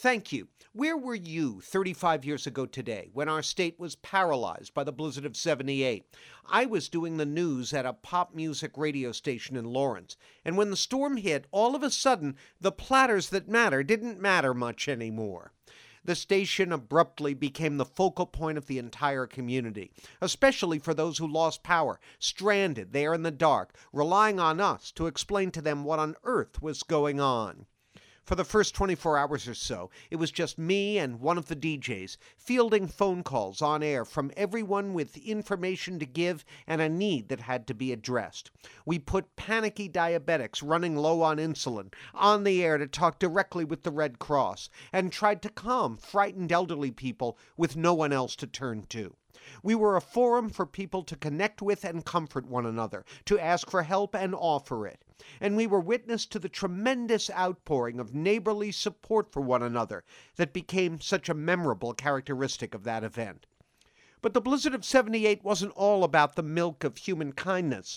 Thank you. Where were you 35 years ago today when our state was paralyzed by the blizzard of '78? I was doing the news at a pop music radio station in Lawrence, and when the storm hit, all of a sudden, the platters that matter didn't matter much anymore. The station abruptly became the focal point of the entire community, especially for those who lost power, stranded there in the dark, relying on us to explain to them what on earth was going on. For the first 24 hours or so, it was just me and one of the DJs fielding phone calls on air from everyone with information to give and a need that had to be addressed. We put panicky diabetics running low on insulin on the air to talk directly with the Red Cross and tried to calm frightened elderly people with no one else to turn to. We were a forum for people to connect with and comfort one another, to ask for help and offer it. And we were witness to the tremendous outpouring of neighborly support for one another that became such a memorable characteristic of that event. But the blizzard of '78 wasn't all about the milk of human kindness.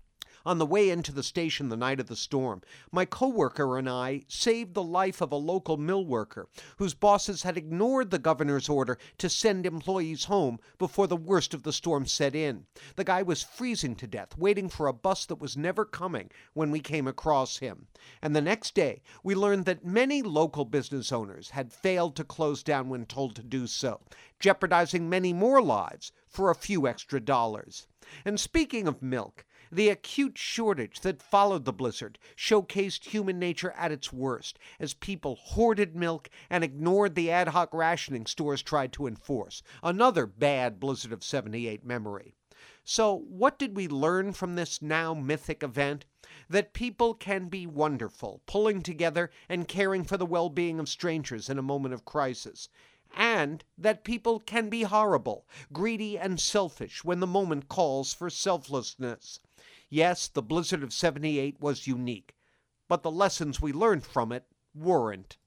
On the way into the station the night of the storm, my coworker and I saved the life of a local mill worker whose bosses had ignored the governor's order to send employees home before the worst of the storm set in. The guy was freezing to death, waiting for a bus that was never coming when we came across him. And the next day, we learned that many local business owners had failed to close down when told to do so, jeopardizing many more lives for a few extra dollars. And speaking of milk, the acute shortage that followed the blizzard showcased human nature at its worst, as people hoarded milk and ignored the ad hoc rationing stores tried to enforce. Another bad blizzard of '78 memory. So, what did we learn from this now mythic event? That people can be wonderful, pulling together and caring for the well-being of strangers in a moment of crisis. And that people can be horrible, greedy and selfish when the moment calls for selflessness. Yes, the blizzard of '78 was unique, but the lessons we learned from it weren't.